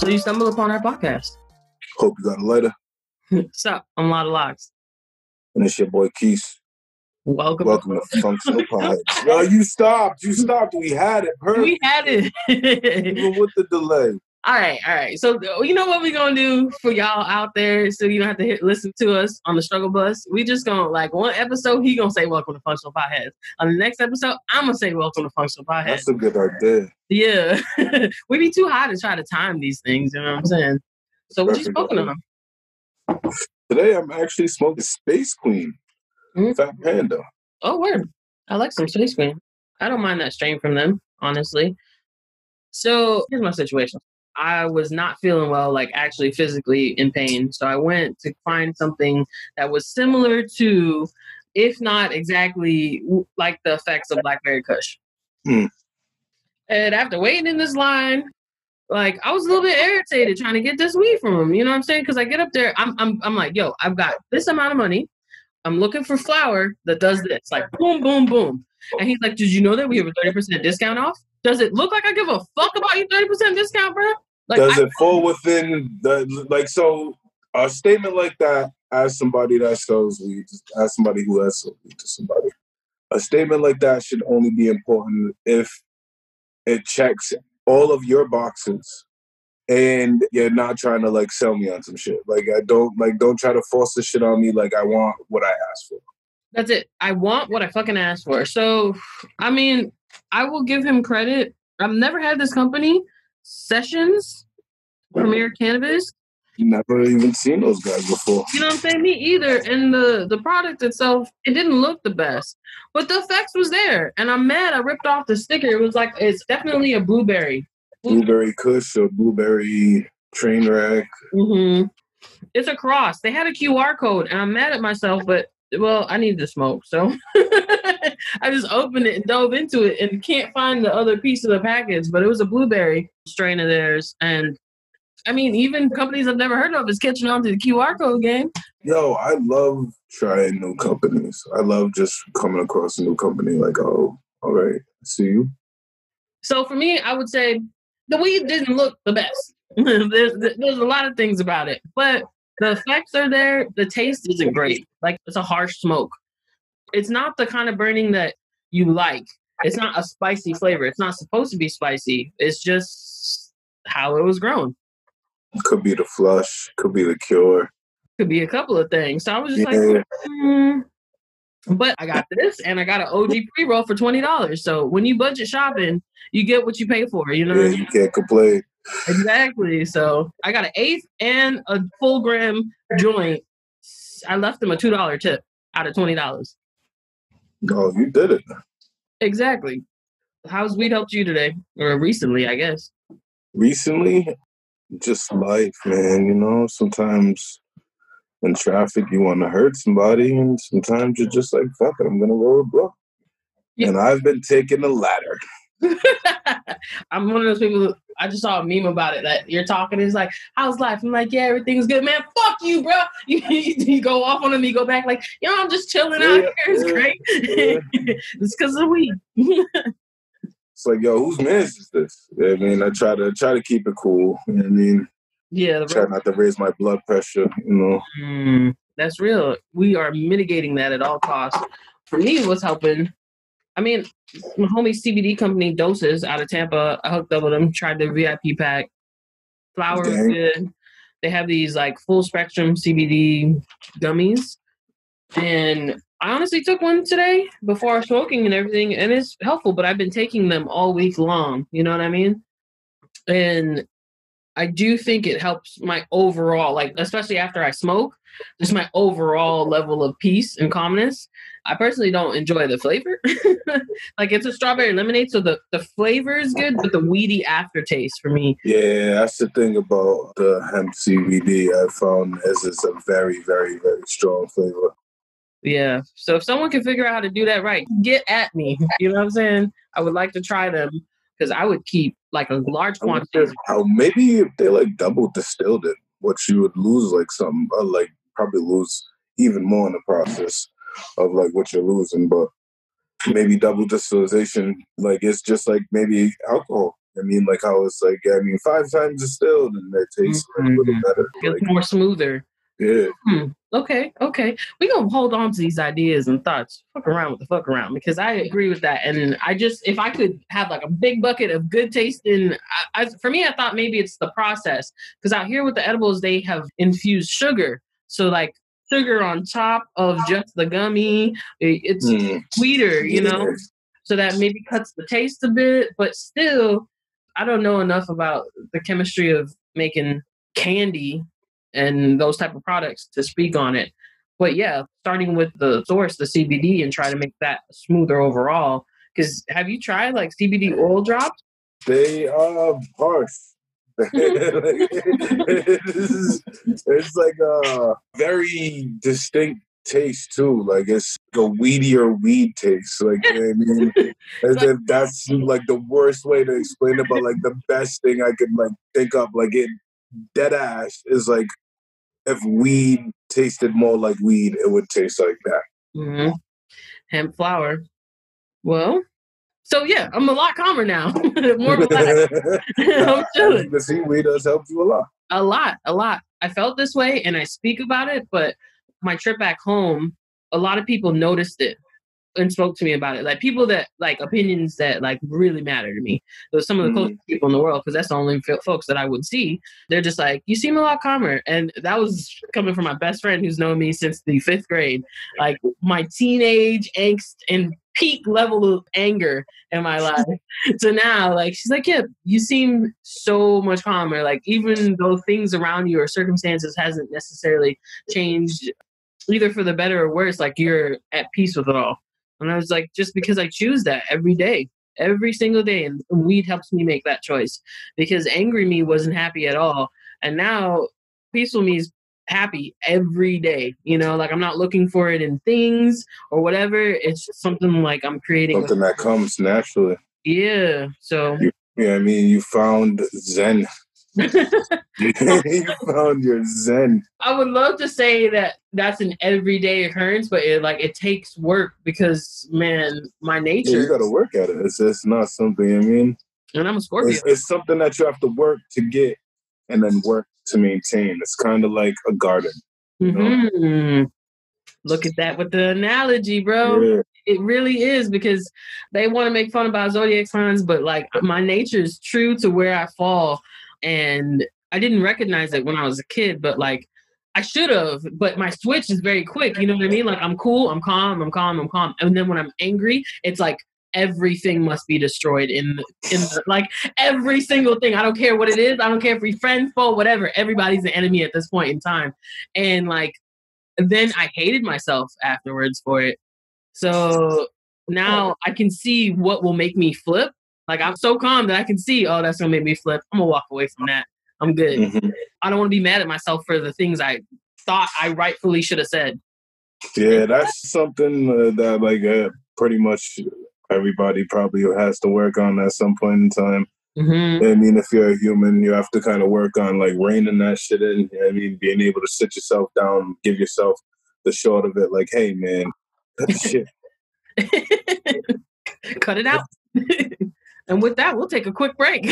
So you stumbled upon our podcast. Hope you got a lighter. What's up? I'm Lotta Locks. And it's your boy Keith. Welcome to Functional Potheads. No, you stopped. We had it. Perfect. We had it. Even with the delay. All right. So you know what we're going to do for y'all out there so you don't have to listen to us on the struggle bus? We just going to, like, one episode, he going to say welcome to Functional Potheads. On the next episode, I'm going to say welcome to Functional Potheads. That's a good idea. Yeah. We be too high to try to time these things, you know what I'm saying? So what you smoking on? Today, I'm actually smoking Space Queen. Fat Panda. Oh, word. I like some Space Queen. I don't mind that strain from them, honestly. So here's my situation. I was not feeling well, like actually physically in pain. So I went to find something that was similar to, if not exactly like the effects of Blackberry Kush. And after waiting in this line, like, I was a little bit irritated trying to get this weed from him. You know what I'm saying? Because I get up there, I'm like, yo, I've got this amount of money. I'm looking for flour that does this, like boom, boom, boom. And he's like, did you know that we have a 30% discount off? Does it look like I give a fuck about your 30% discount, bro? Like, does it fall within the, like, so a statement like that, as somebody that sells weed, as somebody who has sold weed to somebody, a statement like that should only be important if it checks all of your boxes and you're not trying to, like, sell me on some shit. Like, don't try to force this shit on me. Like, I want what I asked for. That's it. I want what I fucking asked for. So, I mean, I will give him credit. I've never had this company, Sessions, Premier Cannabis. Never even seen those guys before. You know what I'm saying? Me either. And the product itself, it didn't look the best. But the effects was there. And I'm mad I ripped off the sticker. It was like, it's definitely a blueberry. Blueberry Kush or blueberry train wreck. Mm-hmm. It's a cross. They had a QR code, and I'm mad at myself, but, well, I need to smoke. So I just opened it and dove into it and can't find the other piece of the package, but it was a blueberry strain of theirs. And, I mean, even companies I've never heard of is catching on to the QR code game. Yo, I love trying new companies. I love just coming across a new company like, oh, all right, see you. So for me, I would say the weed didn't look the best. There's a lot of things about it, but the effects are there. The taste isn't great. Like, it's a harsh smoke. It's not the kind of burning that you like. It's not a spicy flavor. It's not supposed to be spicy. It's just how it was grown. Could be the flush. Could be the cure. Could be a couple of things. So I was just But I got this, and I got an OG pre-roll for $20. So when you budget shopping, you get what you pay for. You know what I mean? You can't complain. Exactly. So I got an eighth and a full gram joint. I left them a $2 tip out of $20. Oh, you did it. Exactly. How's weed helped you today? Or recently, I guess. Recently? Just life, man. You know, sometimes in traffic you want to hurt somebody, and sometimes you're just like, fuck it, I'm going to roll a blunt. Yeah. And I've been taking the latter. I'm one of those people, I just saw a meme about it, that you're talking, it's like, how's life? I'm like, yeah, everything's good, man. Fuck you, bro. You go off on him, you go back like, yo, I'm just chilling out here. It's great. It's because of weed. It's like, yo, whose man's is this? I mean, I try to keep it cool. You know what I mean? Yeah. Try not to raise my blood pressure, you know. That's real. We are mitigating that at all costs. For me, what's helping, I mean, my homie CBD company, Doses, out of Tampa, I hooked up with them, tried the VIP pack. Flower is good. They have these, like, full spectrum CBD gummies. And I honestly took one today before smoking and everything, and it's helpful, but I've been taking them all week long. You know what I mean? And I do think it helps my overall, like, especially after I smoke, just my overall level of peace and calmness. I personally don't enjoy the flavor. Like, it's a strawberry lemonade, so the flavor is good, but the weedy aftertaste for me. Yeah, that's the thing about the hemp CBD I found is it's a very, very, very strong flavor. Yeah. So if someone can figure out how to do that right, get at me. You know what I'm saying? I would like to try them because I would keep like a large quantity. Maybe if they like double distilled it, what you would lose like some, like probably lose even more in the process of like what you're losing. But maybe double distillation, like it's just like maybe alcohol. I mean, like how it's like, I mean, 5 times distilled and it tastes like a little better. It's Like, more smoother. yeah. Okay. We gonna hold on to these ideas and thoughts. Fuck around with the fuck around, because I agree with that. And I just, if I could have like a big bucket of good tasting, for me, I thought maybe it's the process. Because out here with the edibles, they have infused sugar. So like sugar on top of just the gummy, it's sweeter, you know. So that maybe cuts the taste a bit, but still, I don't know enough about the chemistry of making candy and those type of products to speak on it. But yeah, starting with the source, the CBD, and try to make that smoother overall. Because have you tried like CBD oil drops? They are harsh. It's like a very distinct taste too. Like it's a weedier weed taste. Like I mean, as if that's like the worst way to explain it. But like the best thing I could like think of, like it dead ass is like if weed tasted more like weed, it would taste like that. Hemp flower. Well, so yeah, I'm a lot calmer now. More relaxed. I'm chilling. The seaweed does help you a lot. A lot. I felt this way and I speak about it, but my trip back home, a lot of people noticed it and spoke to me about it. Like people that like opinions that like really matter to me. Those some of the closest people in the world, because that's the only folks that I would see. They're just like, you seem a lot calmer. And that was coming from my best friend who's known me since the 5th grade. Like my teenage angst and peak level of anger in my life. So now, like, she's like, yeah, you seem so much calmer. Like, even though things around you or circumstances hasn't necessarily changed either for the better or worse, like you're at peace with it all. And I was like, just because I choose that every day, every single day. And weed helps me make that choice, because angry me wasn't happy at all. And now peaceful me is happy every day. You know, like I'm not looking for it in things or whatever. It's just something like I'm creating. Something that comes naturally. Yeah. So. I mean, you found Zen. You found your Zen. I would love to say that that's an everyday occurrence, but it takes work, because man, my nature. Yeah, you got to work at it. It's just not something. I mean, and I'm a Scorpio. It's something that you have to work to get, and then work to maintain. It's kind of like a garden. You know? Look at that with the analogy, bro. Yeah. It really is, because they want to make fun about zodiac signs, but like my nature is true to where I fall. And I didn't recognize it when I was a kid, but like I should have, but my switch is very quick. You know what I mean? Like I'm cool, I'm calm. And then when I'm angry, it's like everything must be destroyed in the, like every single thing. I don't care what it is. I don't care if we friends, foe, whatever. Everybody's an enemy at this point in time. And like, then I hated myself afterwards for it. So now I can see what will make me flip. Like I'm so calm that I can see, oh, that's gonna make me flip. I'm gonna walk away from that. I'm good. I don't want to be mad at myself for the things I thought I rightfully should have said. Yeah, that's something that like pretty much everybody probably has to work on at some point in time. I mean, if you're a human, you have to kind of work on like reining that shit in. I mean, being able to sit yourself down, give yourself the short of it. Like, hey, man, cut the shit. Cut it out. And with that, we'll take a quick break.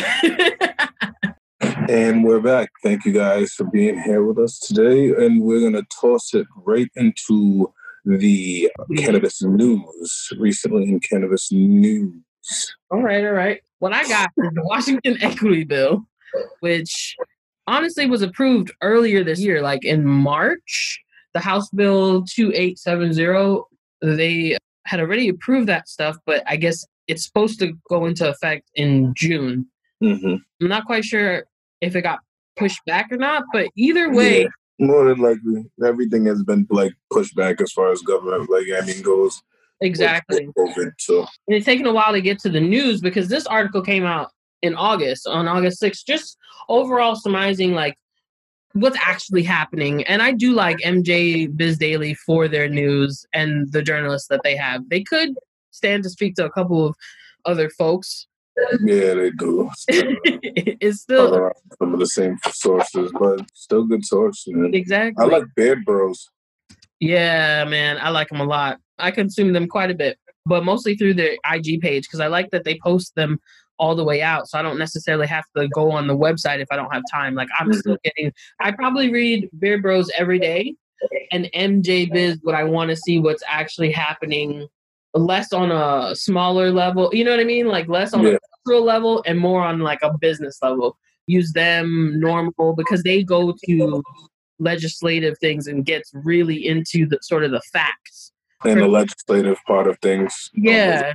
And we're back. Thank you guys for being here with us today. And we're going to toss it right into the cannabis news. Recently in cannabis news. All right. What I got is the Washington Equity Bill, which honestly was approved earlier this year, like in March. The House Bill 2870, they had already approved that stuff, but I guess it's supposed to go into effect in June. I'm not quite sure if it got pushed back or not, but either way. Yeah, more than likely, everything has been like pushed back as far as government, like I mean, goes. Exactly. COVID, so. And it's taken a while to get to the news, because this article came out in August, on August 6th, just overall surmising like what's actually happening. And I do like MJ Biz Daily for their news and the journalists that they have. They could stand to speak to a couple of other folks. Yeah, they do. It's still some of the same sources, but still good sources. Exactly. I like Beard Bros. Yeah, man, I like them a lot. I consume them quite a bit, but mostly through their IG page, because I like that they post them all the way out. So I don't necessarily have to go on the website if I don't have time. Like I'm still getting, I probably read Beard Bros every day and MJ Biz what I want to see what's actually happening, less on a smaller level. You know what I mean? Like less on a cultural level and more on like a business level. Use them normal because they go to legislative things and gets really into the sort of the facts. And the legislative part of things. Yeah.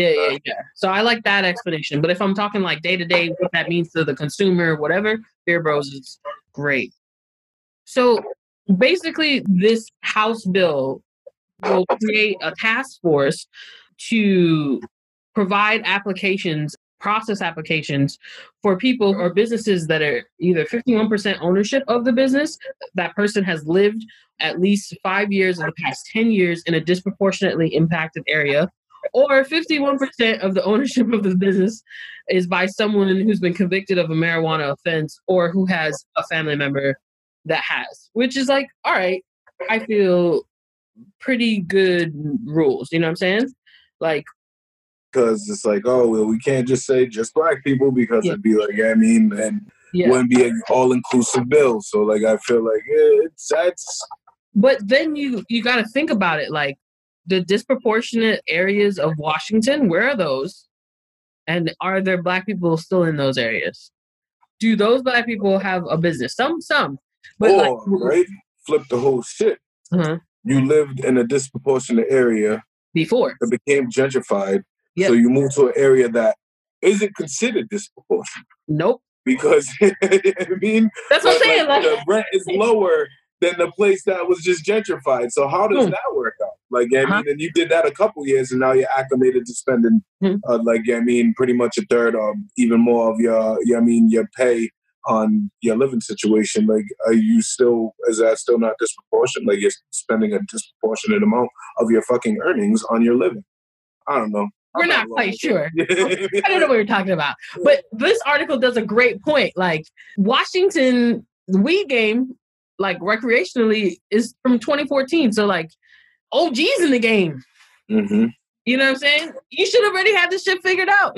So I like that explanation. But if I'm talking like day to day, what that means to the consumer, whatever, Beard Bros is great. So basically, this House bill will create a task force to provide applications, process applications for people or businesses that are either 51% ownership of the business, that person has lived at least 5 years of the past 10 years in a disproportionately impacted area, or 51% of the ownership of the business is by someone who's been convicted of a marijuana offense or who has a family member that has, which is like, all right, I feel pretty good rules. You know what I'm saying? Like, because it's like, oh, well, we can't just say just black people because it'd be like, and wouldn't be an all-inclusive bill. So like, I feel like that's. But then you got to think about it, like the disproportionate areas of Washington. Where are those? And are there black people still in those areas? Do those black people have a business? Some. But right, flip the whole shit. Uh-huh. You lived in a disproportionate area before it became gentrified. So you move to an area that isn't considered disproportionate. Nope. Because I mean, that's what I'm saying. Like, the rent is lower than the place that was just gentrified. So how does that work out? Like, I mean, and you did that a couple years, and now you're acclimated to spending, pretty much a third or even more of your pay on your living situation. Like, is that still not disproportionate? Like, you're spending a disproportionate amount of your fucking earnings on your living. I don't know. We're not quite sure. I don't know what you're talking about. But this article does a great point. Like, Washington weed game, like recreationally, is from 2014. So like, OG's in the game. Mm-hmm. You know what I'm saying? You should already have this shit figured out.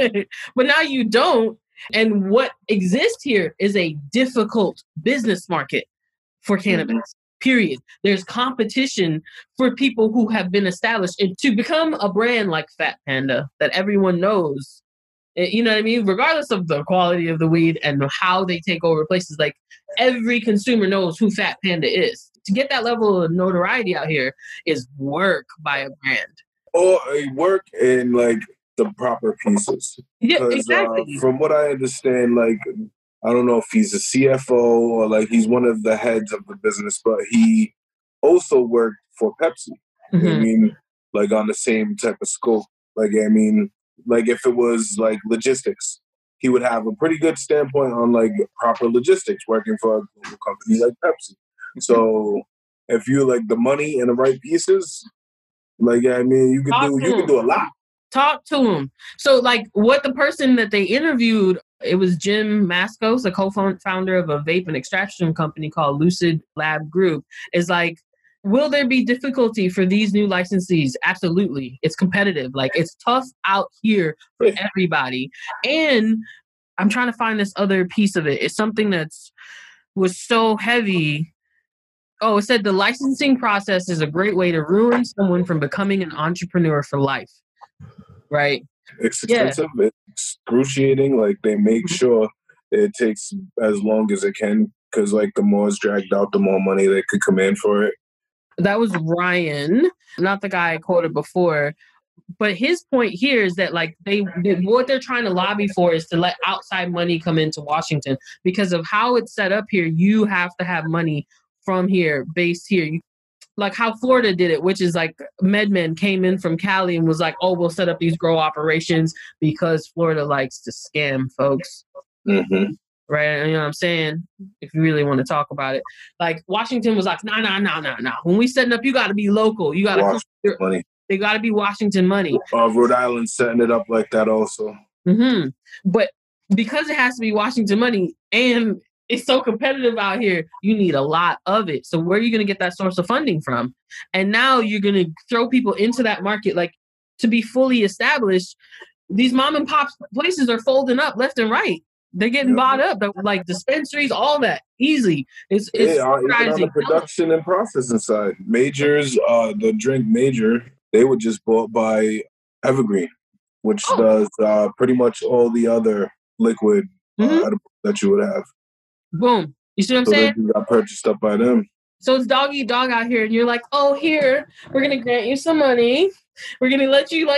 But now you don't. And what exists here is a difficult business market for cannabis. Period. There's competition for people who have been established, and to become a brand like Fat Panda that everyone knows, you know what I mean? Regardless of the quality of the weed and how they take over places, like every consumer knows who Fat Panda is. To get that level of notoriety out here is work by a brand. Or work in like the proper pieces. Yeah, exactly. From what I understand, like, I don't know if he's a CFO or like he's one of the heads of the business, but he also worked for Pepsi. Mm-hmm. I mean, like on the same type of scope. Like, I mean, like if it was like logistics, he would have a pretty good standpoint on like proper logistics working for a global company like Pepsi. So if you like the money and the right pieces, like, I mean, you can do a lot. Talk to him. So like what the person that they interviewed, it was Jim Mascos, a co-founder of a vape and extraction company called Lucid Lab Group, is like, will there be difficulty for these new licensees? Absolutely. It's competitive. Like, it's tough out here for everybody. And I'm trying to find this other piece of it. It's something was so heavy. Oh, it said the licensing process is a great way to ruin someone from becoming an entrepreneur for life. Right. It's expensive. It's excruciating. Like, they make sure it takes as long as it can, because like the more it's dragged out, the more money they could command for it. That was Ryan, not the guy I quoted before. But his point here is that like what they're trying to lobby for is to let outside money come into Washington, because of how it's set up here. You have to have money from here, based here. Like how Florida did it, which is like MedMen came in from Cali and was like, oh, we'll set up these grow operations because Florida likes to scam folks. Mm-hmm. Right? You know what I'm saying? If you really want to talk about it. Like Washington was like, nah. When we setting up, you got to be local. You got to money. They got to be Washington money. Rhode Island setting it up like that also. Mm-hmm. But because it has to be Washington money and it's so competitive out here, you need a lot of it. So where are you going to get that source of funding from? And now you're going to throw people into that market. Like, to be fully established, these mom and pop places are folding up left and right. They're getting bought up, like dispensaries, all that easy. It's even on the production and processing side. Majors, the drink Major, they were just bought by Evergreen, which does pretty much all the other liquid edibles that you would have. Boom. You see what I'm saying? They got purchased up by them. So it's dog eat dog out here, and you're like, oh, here, we're going to grant you some money. We're going to let you,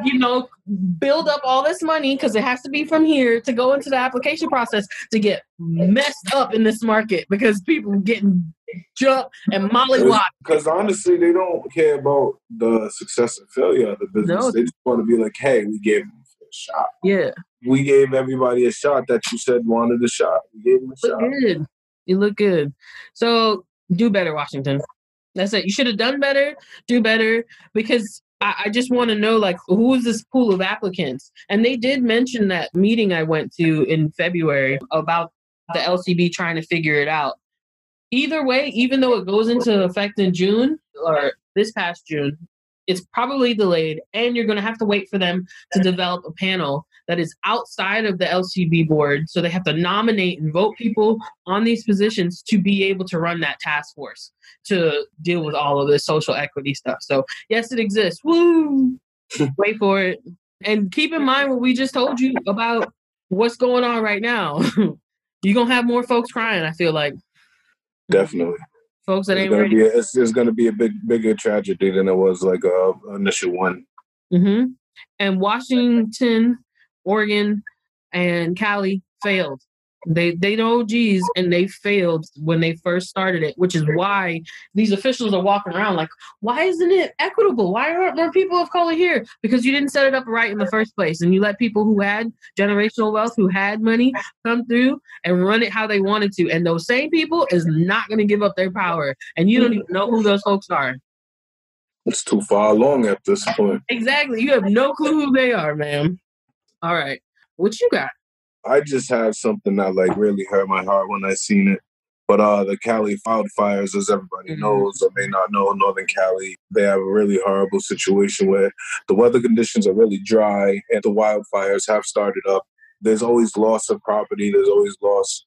build up all this money because it has to be from here to go into the application process to get messed up in this market because people getting jumped and mollywopped. Because honestly, they don't care about the success and failure of the business. No. They just want to be like, hey, we gave them a shot. Yeah. We gave everybody a shot that you said wanted a shot. We gave them a shot. Good. You look good. So do better, Washington. That's it. You should have done better, do better, because I just want to know, who is this pool of applicants? And they did mention that meeting I went to in February about the LCB trying to figure it out. Either way, even though it goes into effect in June or this past June, it's probably delayed, and you're going to have to wait for them to develop a panel that is outside of the LCB board. So they have to nominate and vote people on these positions to be able to run that task force to deal with all of this social equity stuff. So yes, it exists. Woo! Wait for it. And keep in mind what we just told you about what's going on right now. You're going to have more folks crying, I feel like. Definitely. Folks that ain't ready. It's going to be a bigger tragedy than it was initial one. Mm-hmm. And Washington, Oregon, and Cali failed. They know OGs, and they failed when they first started it, which is why these officials are walking around like, why isn't it equitable? Why aren't more people of color here? Because you didn't set it up right in the first place, and you let people who had generational wealth, who had money, come through and run it how they wanted to. And those same people is not going to give up their power, and you don't even know who those folks are. It's too far along at this point. Exactly. You have no clue who they are, man. All right. What you got? I just have something that really hurt my heart when I seen it. But the Cali wildfires, as everybody knows or may not know, Northern Cali, they have a really horrible situation where the weather conditions are really dry and the wildfires have started up. There's always loss of property. There's always loss.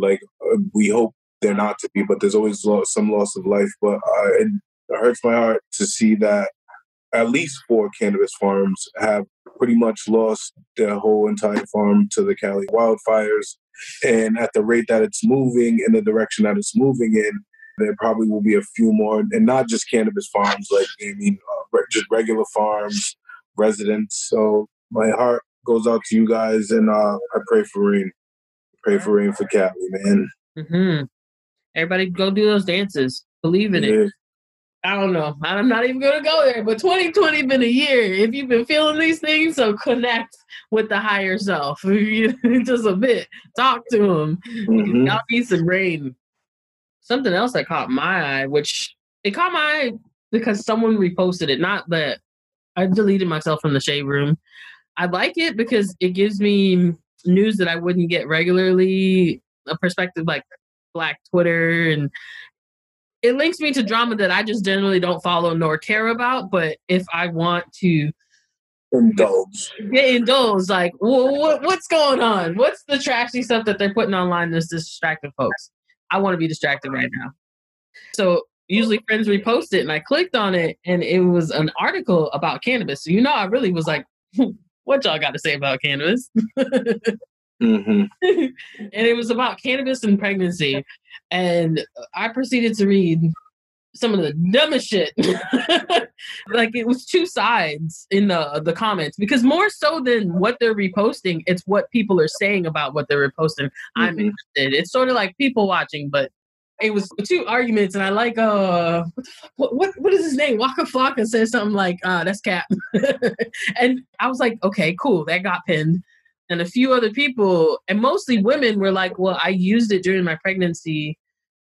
We hope there not to be, but there's always some loss of life. But it hurts my heart to see that at least 4 cannabis farms have pretty much lost their whole entire farm to the Cali wildfires. And at the rate that it's moving, in the direction that it's moving in, there probably will be a few more, and not just cannabis farms, just regular farms, residents. So my heart goes out to you guys, and I pray for rain. Pray for rain for Cali, man. Mm-hmm. Everybody go do those dances. Believe in it. I don't know. I'm not even going to go there, but 2020 been a year. If you've been feeling these things, so connect with the higher self. Just a bit. Talk to them. Mm-hmm. Y'all need some rain. Something else that caught my eye, which it caught my eye because someone reposted it. Not that I deleted myself from the shade room. I like it because it gives me news that I wouldn't get regularly, a perspective like Black Twitter, and it links me to drama that I just generally don't follow nor care about. But if I want to indulge, what's going on? What's the trashy stuff that they're putting online that's distracting folks? I want to be distracted right now. So usually friends repost it, and I clicked on it, and it was an article about cannabis. So I really was like, what y'all got to say about cannabis? Mm-hmm. And it was about cannabis and pregnancy. And I proceeded to read some of the dumbest shit. It was 2 sides in the comments, because more so than what they're reposting, it's what people are saying about what they're reposting. Mm-hmm. I'm interested. It's sort of like people watching, but it was 2 arguments, and I like what is his name? Waka Flocka said something like, that's Cap. And I was like, okay, cool, that got pinned. And a few other people, and mostly women, were like, well, I used it during my pregnancy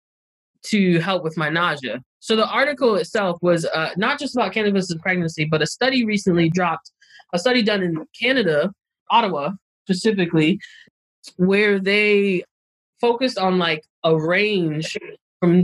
to help with my nausea. So the article itself was not just about cannabis and pregnancy, but a study recently dropped, a study done in Canada, Ottawa specifically, where they focused on a range from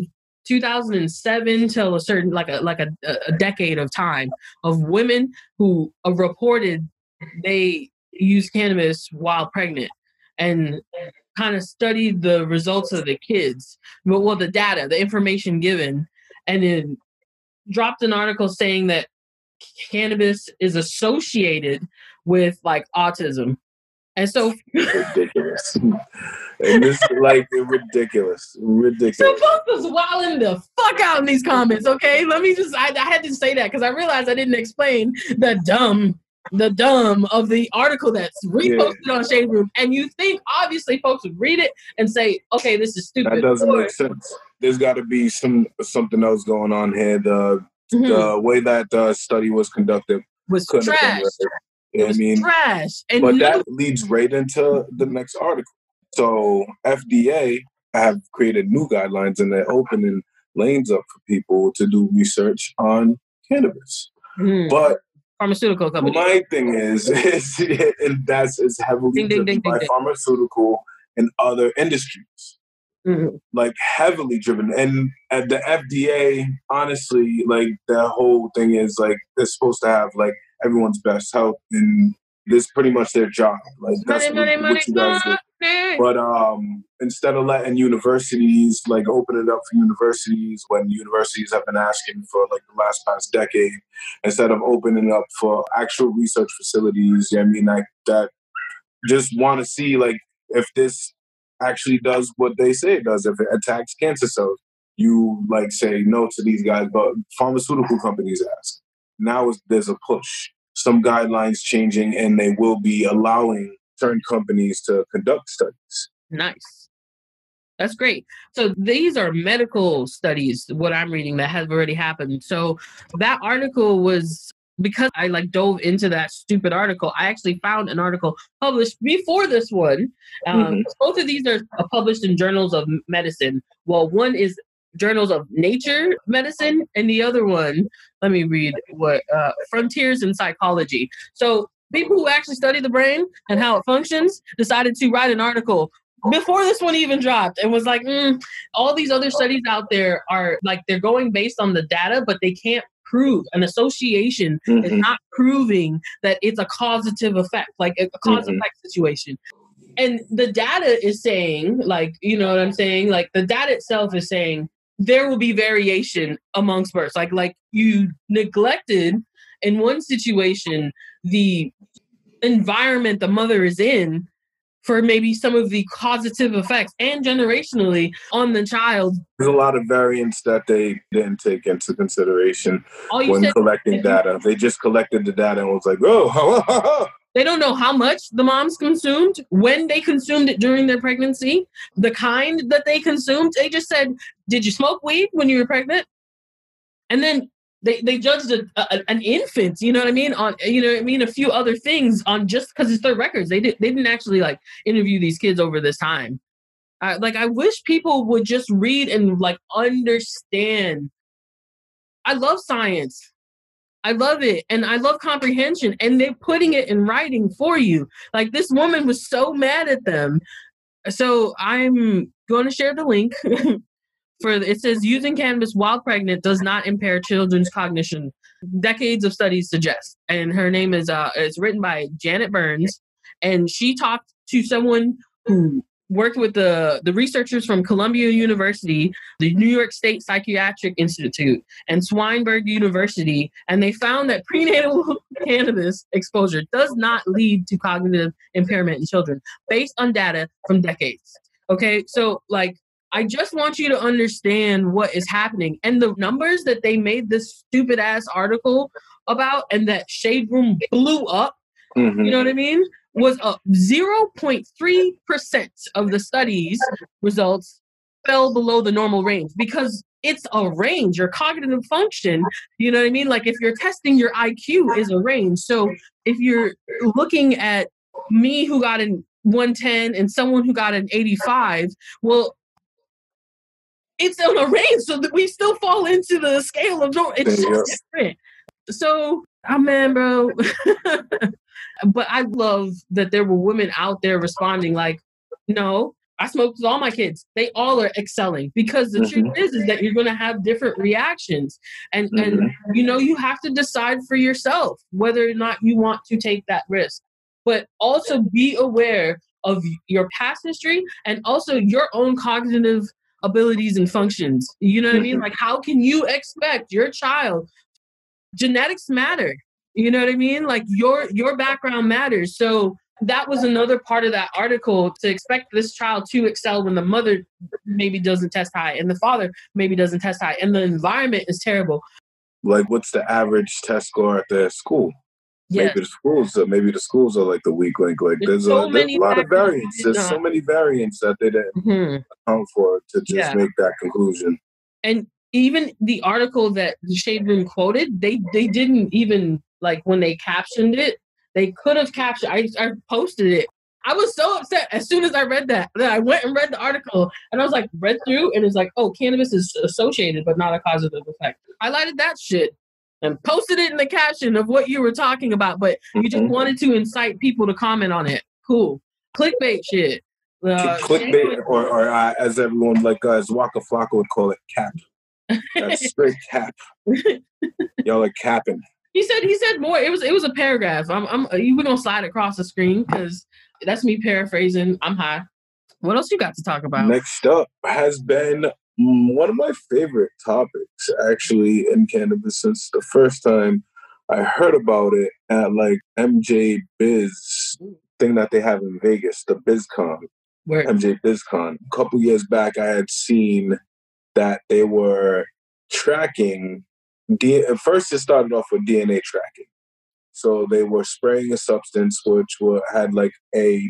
2007 till a certain a decade of time of women who reported they used cannabis while pregnant and kind of studied the results of the kids, well, the data, the information given, and then dropped an article saying that cannabis is associated with like autism. And so ridiculous. And this is like ridiculous. So folks was wilding the fuck out in these comments, okay? Let me just, I had to say that because I realized I didn't explain the dumb of the article that's reposted on Shade Room. And you think, obviously, folks would read it and say, okay, this is stupid. That doesn't make sense. There's got to be something else going on here. The way that the study was conducted was trash. You know what I mean? Trash. But that leads right into the next article. So FDA have created new guidelines and they're opening lanes up for people to do research on cannabis. But pharmaceutical company. My thing is and that's heavily driven by pharmaceutical and other industries. Like heavily driven. And at the FDA, honestly, like the whole thing is like they're supposed to have like everyone's best health, and this is pretty much their job. Like that's what you guys do. But instead of letting universities like open it up for universities when universities have been asking for like the past decade, instead of opening up for actual research facilities, I mean, like that just want to see like if this actually does what they say it does. If it attacks cancer cells, you like say no to these guys, but pharmaceutical companies ask. Now there's a push. Some guidelines changing, and they will be allowing certain companies to conduct studies. Nice. That's great. So these are medical studies, what I'm reading, that has already happened. So that article was, because I like dove into that stupid article, I actually found an article published before this one. Both of these are published in journals of medicine. Well, one is Journals of Nature Medicine, and the other one, let me read what, Frontiers in Psychology. So people who actually study the brain and how it functions decided to write an article before this one even dropped and was like, all these other studies out there are like, they're going based on the data, but they can't prove an association is not proving that it's a causative effect, like a cause effect situation. And the data is saying, like, you know what I'm saying? Like the data itself is saying there will be variation amongst births. Like you neglected in one situation the environment the mother is in for maybe some of the causative effects and generationally on the child. There's a lot of variants that they didn't take into consideration when collecting data. They just collected the data and was like, oh, They don't know how much the moms consumed, when they consumed it during their pregnancy, the kind that they consumed. They just said, did you smoke weed when you were pregnant? And then they judged an infant, you know what I mean? On, you know what I mean? A few other things on just because it's their records. They didn't actually like interview these kids over this time. I wish people would just read and like understand. I love science. I love it. And I love comprehension. And they're putting it in writing for you. Like this woman was so mad at them. So I'm going to share the link. It says using cannabis while pregnant does not impair children's cognition. Decades of studies suggest. And her name is it's written by Janet Burns. And she talked to someone who worked with the researchers from Columbia University, the New York State Psychiatric Institute, and Swinburne University, and they found that prenatal cannabis exposure does not lead to cognitive impairment in children, based on data from decades. Okay, so like, I just want you to understand what is happening. And the numbers that they made this stupid ass article about and that Shade Room blew up, you know what I mean? Was 0.3% of the study's results fell below the normal range, because it's a range. Your cognitive function, you know what I mean? Like if you're testing your IQ is a range. So if you're looking at me who got an 110 and someone who got an 85, well, it's on a range, so that we still fall into the scale of normal. It's just different. So, man, bro. But I love that there were women out there responding like, no, I smoked with all my kids. They all are excelling, because the truth is that you're going to have different reactions. And you know, you have to decide for yourself whether or not you want to take that risk. but also be aware of your past history and also your own cognitive abilities and functions. You know what I mean? Like, how can you expect your child? Genetics matter. You know what I mean? Like your background matters. So that was another part of that article, to expect this child to excel when the mother maybe doesn't test high and the father maybe doesn't test high and the environment is terrible. Like, what's the average test score at their school? Yes. Maybe the schools are like the weak link. Like, there's a lot of variants. There's so many variants that they didn't account for to just make that conclusion. And even the article that the Shade Room quoted, they didn't even, like, when they captioned it, they could have captioned. I posted it. I was so upset as soon as I read that I went and read the article, and I was like, read through, and it's like, oh, cannabis is associated but not a causative effect. Highlighted that shit and posted it in the caption of what you were talking about, but you just wanted to incite people to comment on it. Cool. Clickbait shit. Clickbait, or as everyone, like, as Waka Flocka would call it, cap. That's straight cap. Y'all are capping. He said more. It was a paragraph. You gonna slide across the screen because that's me paraphrasing. I'm high. What else you got to talk about? Next up has been one of my favorite topics, actually, in cannabis since the first time I heard about it at, like, MJ Biz thing that they have in Vegas, the BizCon. Where? MJ BizCon. A couple years back, I had seen that they were tracking. At first, it started off with DNA tracking. So they were spraying a substance which had like you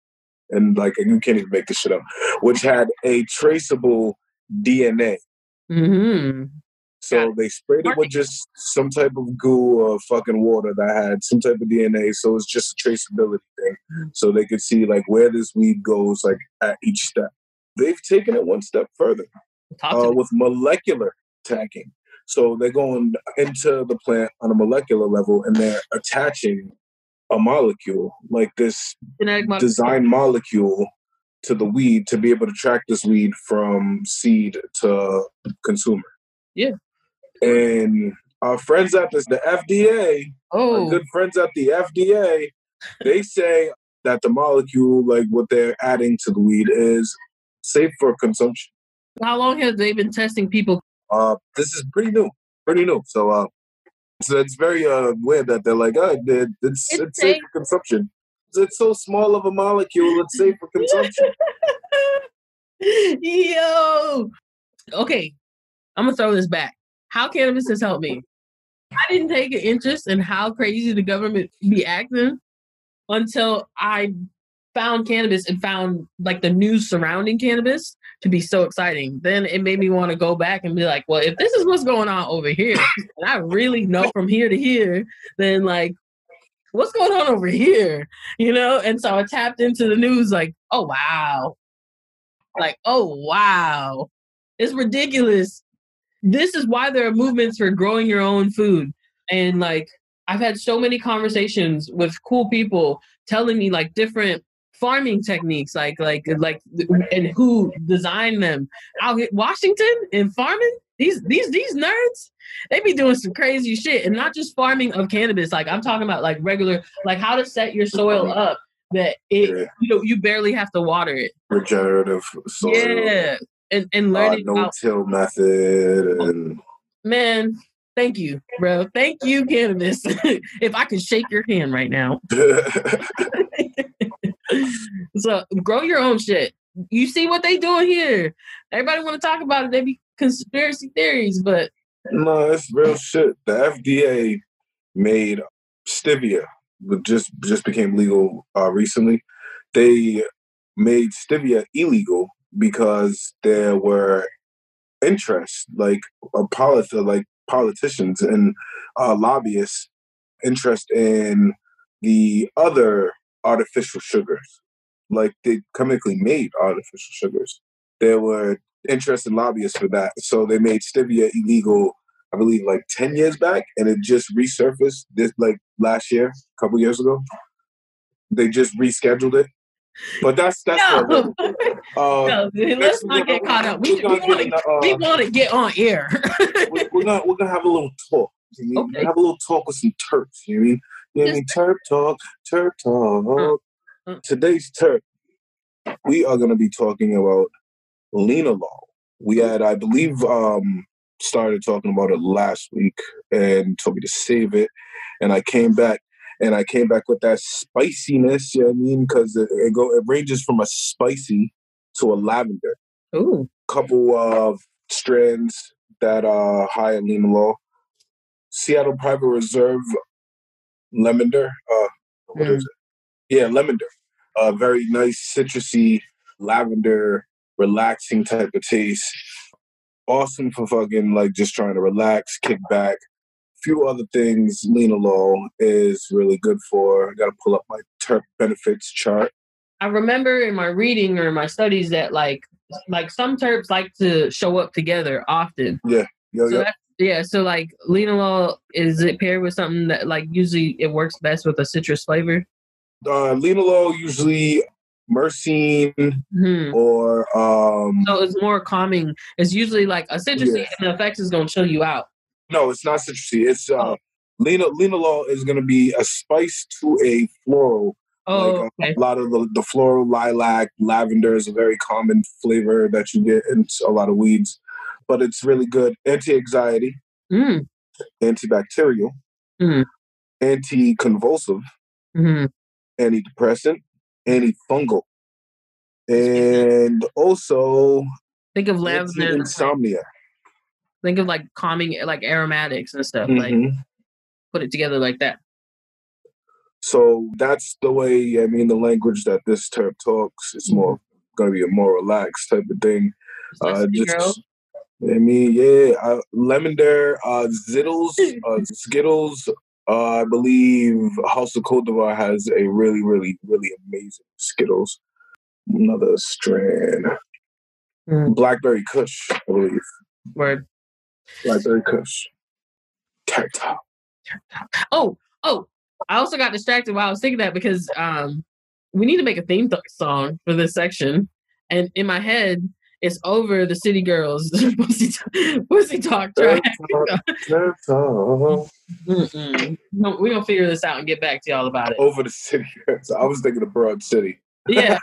can't even make this shit up, which had a traceable DNA. Mm-hmm. So they sprayed it with just some type of goo or fucking water that had some type of DNA. So it's just a traceability thing. So they could see, like, where this weed goes, like, at each step. They've taken it one step further with molecular tagging. So they're going into the plant on a molecular level and they're attaching a molecule, like this design molecule, to the weed to be able to track this weed from seed to consumer. Yeah. And our friends at the FDA, our good friends at the FDA, they say that the molecule, like what they're adding to the weed, is safe for consumption. How long have they been testing people? This is pretty new. So it's very weird that they're like, it's safe for consumption. It's so small of a molecule, it's safe for consumption. Yo! Okay, I'm going to throw this back. How cannabis has helped me. I didn't take an interest in how crazy the government be acting until I found cannabis and found, like, the news surrounding cannabis to be so exciting. Then it made me want to go back and be like, well, if this is what's going on over here, and I really know from here to here, then, like, what's going on over here? You know? And so I tapped into the news like, oh, wow. Like, oh, wow. It's ridiculous. This is why there are movements for growing your own food. And, like, I've had so many conversations with cool people telling me, like, different farming techniques, like, and who designed them. Out in Washington and farming, these nerds, they be doing some crazy shit, and not just farming of cannabis. Like, I'm talking about, like, regular, like, how to set your soil up that it, you barely have to water it. Regenerative soil. Yeah, and learning no-till method and. Man, thank you, bro. Thank you, cannabis. If I could shake your hand right now. So grow your own shit. You see what they doing here. Everybody want to talk about it. They be conspiracy theories, but no, it's real shit. The FDA made stevia, but just became legal recently. They made stevia illegal because there were interests, like politicians and lobbyists, interest in the other artificial sugars, like the chemically made artificial sugars. There were interested lobbyists for that. So they made stevia illegal, I believe, like 10 years back, and it just resurfaced this, like, last year, a couple years ago. They just rescheduled it. But that's no, let's not get caught up. We want to get on air. we're gonna have a little talk. You know? Okay. We're gonna have a little talk with some Turks. You know what I mean? Yeah, I mean, Terp Talk. Today's Terp, we are going to be talking about Lena Law. We had, I believe, started talking about it last week and told me to save it. And I came back with that spiciness, you know what I mean? Because it ranges from a spicy to a lavender. Ooh. Couple of strands that are high in Lena Law. Seattle Private Reserve Lemonder. What is it? Yeah, Lemonder. Very nice citrusy lavender, relaxing type of taste. Awesome for fucking like just trying to relax, kick back. Few other things Lena Law is really good for. I gotta pull up my terp benefits chart. I remember in my reading or my studies that like some terps like to show up together often. Yeah. So like Lena Law, is it paired with something that like usually it works best with a citrus flavor? Lena Law usually myrcene or so it's more calming. It's usually like a citrusy and the effects is gonna chill you out. No, it's not citrusy. It's Lena Law is gonna be a spice to a floral. A lot of the floral, lilac, lavender is a very common flavor that you get in a lot of weeds. But it's really good. Anti-anxiety, antibacterial, anti-convulsive, antidepressant, antifungal, and also think of lavender, insomnia. Think of like calming, like aromatics and stuff. Like put it together like that. So that's the way, I mean, the language that this terp talks is more going to be a more relaxed type of thing. Lemonder, Zittles, Skittles. I believe House of Cote d'Ivoire has a really, really, really amazing Skittles. Another strand. Blackberry Kush, I believe. Word. Blackberry Kush. Terp Talk. Oh. I also got distracted while I was thinking that because we need to make a theme song for this section. And in my head, it's Over the City Girls Pussy Talk track. No, we're going to figure this out and get back to y'all about it. Over the City Girls. I was thinking of Broad City. Yeah.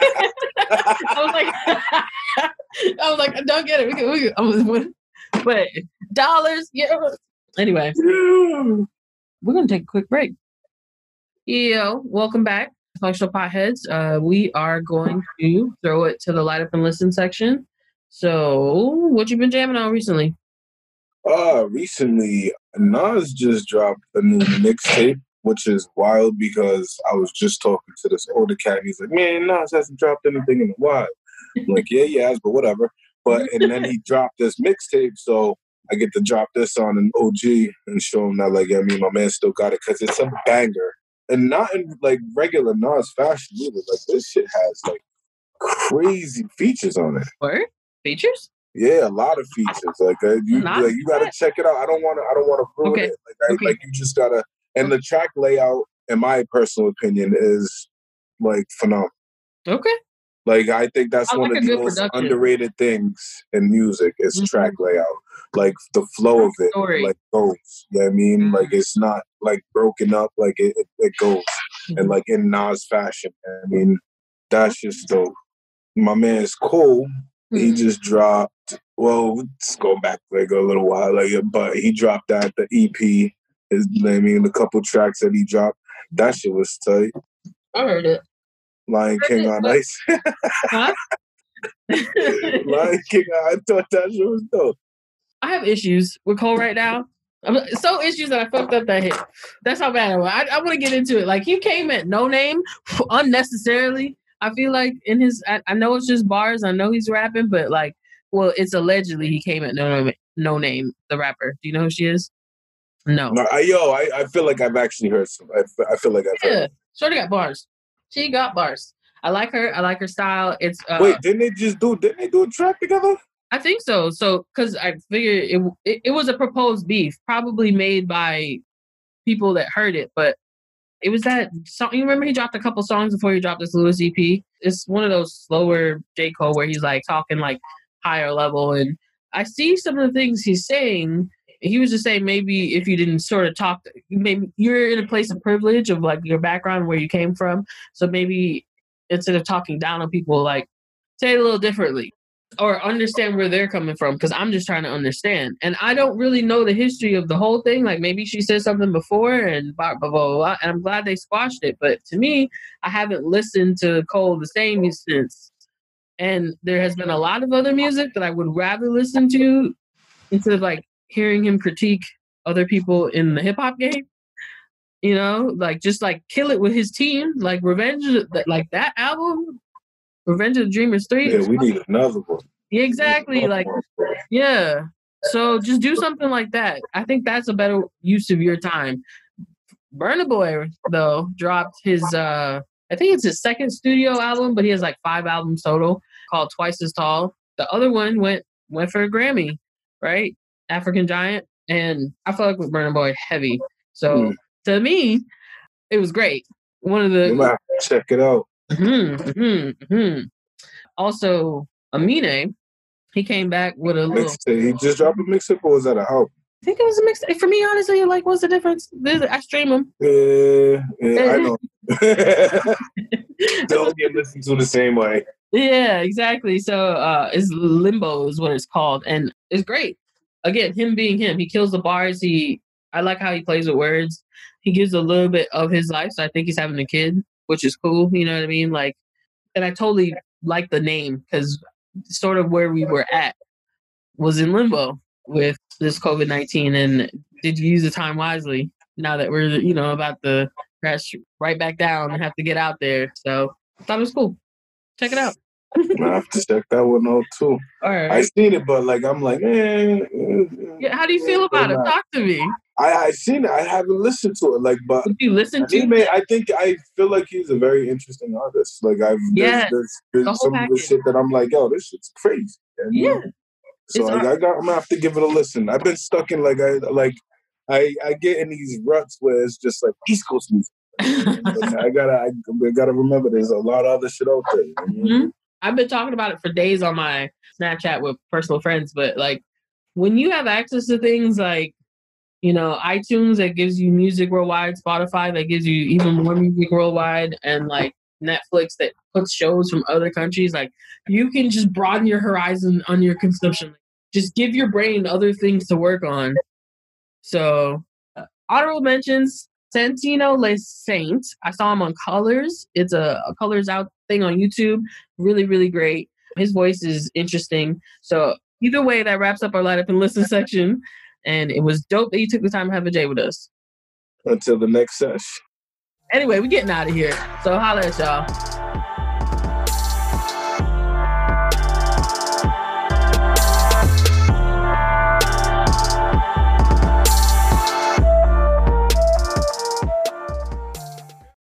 I was like, I don't get it. But dollars, Anyway. Yeah. We're going to take a quick break. Yo, welcome back, Functional Potheads. We are going to throw it to the Light Up and Listen section. So, what you been jamming on recently? Recently, Nas just dropped a new mixtape, which is wild because I was just talking to this older cat. And he's like, man, Nas hasn't dropped anything in a while. I'm like, yeah, he has, but whatever. And then he dropped this mixtape, so I get to drop this on an OG and show him that, like, I mean, my man still got it because it's a banger. And not in, like, regular Nas fashion either. Like, this shit has, like, crazy features on it. What? Features? Yeah, a lot of features. Like, you gotta check it out. I don't want to ruin it. Like, you just gotta. And the track layout, in my personal opinion, is, like, phenomenal. Okay. Like, I think that's one of the most underrated things in music is track layout. Like, the flow of it, like, goes. You know what I mean? Like, it's not, like, broken up. Like, it goes. And, like, in Nas fashion. I mean, that's just dope. My man's Cole, he just dropped, well, let's go back, like, a little while. Like, but he dropped the EP. The couple tracks that he dropped, that shit was tight. I heard it. Lion King on Ice. Huh? Lion King, I thought that shit was dope. I have issues with Cole right now. So issues that I fucked up that hit. That's how bad I was. I want to get into it. Like, he came at No Name unnecessarily. I feel like in his, I know it's just bars. I know he's rapping, but like, well, it's allegedly he came at No Name, the rapper. Do you know who she is? No. I feel like I've actually heard some. I feel like I've heard. Shorty got bars. She got bars. I like her. I like her style. It's wait, didn't they do a track together? I think so. So, because I figured it was a proposed beef, probably made by people that heard it, but it was that song. You remember he dropped a couple songs before he dropped this Lewis EP? It's one of those slower J. Cole where he's like talking like higher level, and I see some of the things he's saying, he was just saying maybe if you didn't sort of talk, maybe you're in a place of privilege of like your background, where you came from. So maybe instead of talking down on people, like say it a little differently or understand where they're coming from. Cause I'm just trying to understand. And I don't really know the history of the whole thing. Like maybe she said something before and blah, blah, blah, blah. And I'm glad they squashed it. But to me, I haven't listened to Cole the same since. And there has been a lot of other music that I would rather listen to instead of like hearing him critique other people in the hip hop game, you know, like just like kill it with his team, like like that album, Revenge of the Dreamers 3. Yeah, we need another one. Yeah, exactly. Like, yeah. So just do something like that. I think that's a better use of your time. Burna Boy though dropped his I think it's his second studio album, but he has like 5 albums total called Twice as Tall. The other one went for a Grammy, right? African Giant, and I feel like with Burna Boy heavy. So to me, it was great. One of the you might have to check it out. Also, Amine, he came back with a little. He just dropped a mixtape, or was that a album? I think it was a mixtape. For me, honestly, like, what's the difference? I stream them. Yeah, I know. Don't get listened to the same way. Yeah, exactly. So it's Limbo is what it's called, and it's great. Again, him being him, he kills the bars. I like how he plays with words. He gives a little bit of his life, so I think he's having a kid, which is cool. You know what I mean? Like, and I totally like the name because sort of where we were at was in limbo with this COVID-19, and did you use the time wisely? Now that we're about to crash right back down and have to get out there, so I thought it was cool. Check it out. I have to check that one out too. All right. I seen it, but like I'm like, yeah. How do you feel about it? Talk to me. I seen it. I haven't listened to it. Like, but did you listen to it? I feel like he's a very interesting artist. Like there's some of the shit that I'm like, yo, this shit's crazy. And, yeah. So I'm gonna have to give it a listen. I've been stuck in I get in these ruts where it's just like East Coast music. I gotta remember there's a lot of other shit out there. Mm-hmm. I've been talking about it for days on my Snapchat with personal friends, but like when you have access to things like iTunes that gives you music worldwide, Spotify that gives you even more music worldwide, and like Netflix that puts shows from other countries, like you can just broaden your horizon on your consumption. Just give your brain other things to work on. So honorable mentions, Santino Le Saint. I saw him on Colors. It's a Colors Out thing on YouTube. Really, really great. His voice is interesting. So either way, that wraps up our Light Up and Listen section. And it was dope that you took the time to have a J with us. Until the next session. Anyway, we're getting out of here. So holla at y'all.